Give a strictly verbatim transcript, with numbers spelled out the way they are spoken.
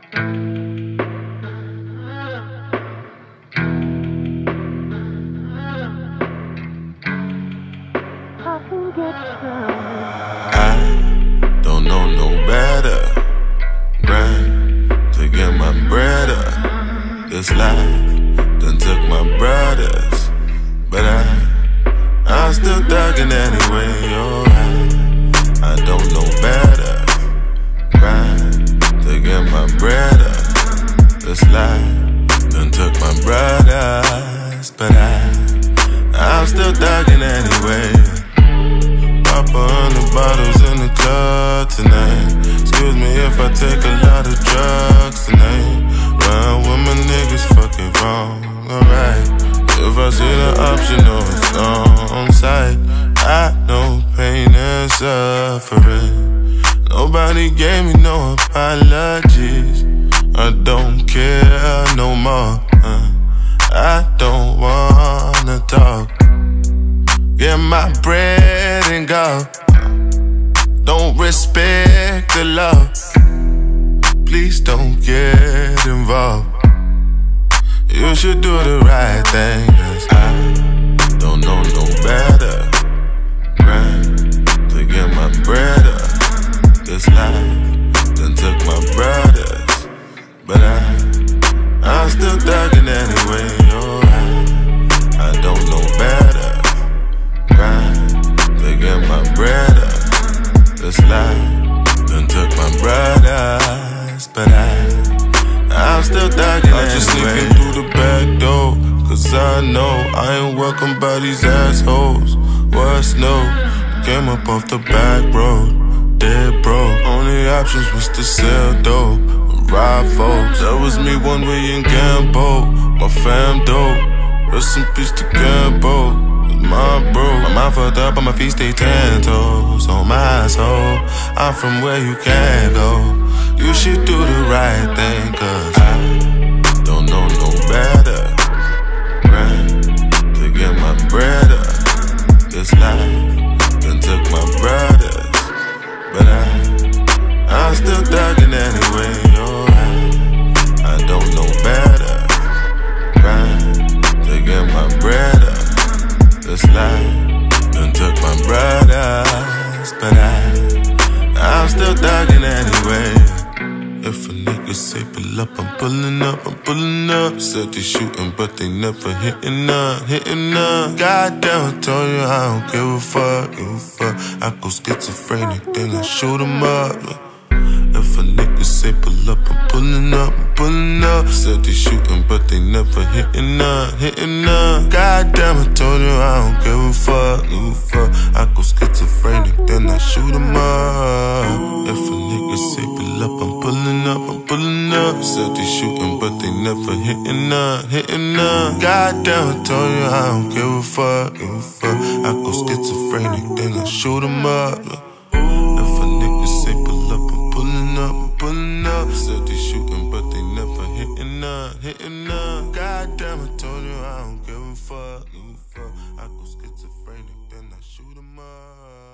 I don't know no better. Grind to get my bread up. This life done took my brothers, but I, I'm still thugging anyway. Oh, I, I don't know better. Grind to get my bread up. This life done took my brothers, but I, I'm still thugging anyway. Pop a hundred bottles in the club tonight. Excuse me if I take a lot of drugs tonight. Run with my niggas fucking wrong, alright. If I see the option, no, it's on sight. I know pain and suffering. Nobody gave me no apologies. I don't care no more. uh, I don't wanna talk. Get my bread and go. Don't respect the love. Please don't get involved. You should do the right thing, 'cause I don't know no better. Grind to get my bread up. This life done took my brothers, but I, I'm still thugging anyway. Oh, I, I don't know better. Grind to get my bread up. This life done took my brothers, but I, I'm still thugging anyway. I'm just sneaking through the back door, 'cause I know I ain't welcome by these assholes. What's new? Came up off the back road, dead broke. Only options was to sell dope, rob folks. That was me one way in Gambo, my fam dope. Rest in peace to Gambo. My bro, my mind fucked up, but my feet stay ten toes on my soul. I'm from where you can't go. You should do the right thing, 'cause I don't know no better. Grind to get my bread up. This life done took my brothers, but I, I'm still thugging anyway. Oh, I, I don't know better. Grind to get my bread up. This life done took my brothers, but I, I'm still thugging anyway. If a nigga say pull up, I'm pulling up, I'm pulling up. Said they shooting, but they never hitting up, hitting up. Goddamn, I told you I don't give a fuck, give a fuck. I go schizophrenic, then I shoot 'em up. If a nigga say pull up, I'm pulling up, I'm pulling up. Said they shooting, but they never hitting up, hitting up. Goddamn, I told you I don't give a fuck, give a fuck. I go schizophrenic, then I shoot 'em up. If a nigga say pull up, I'm pulling up, I'm pulling up. Said they shooting, but they never hitting up, hitting up. Goddamn, I told you I don't give a fuck, give a fuck. I go schizophrenic, then I shoot 'em up. If a nigga say pull up, I'm pulling up, I'm pulling up. Said they shooting, but they never hitting up, hitting up. Goddamn, I told you I don't give a fuck, give a fuck. I go schizophrenic, then I shoot 'em up.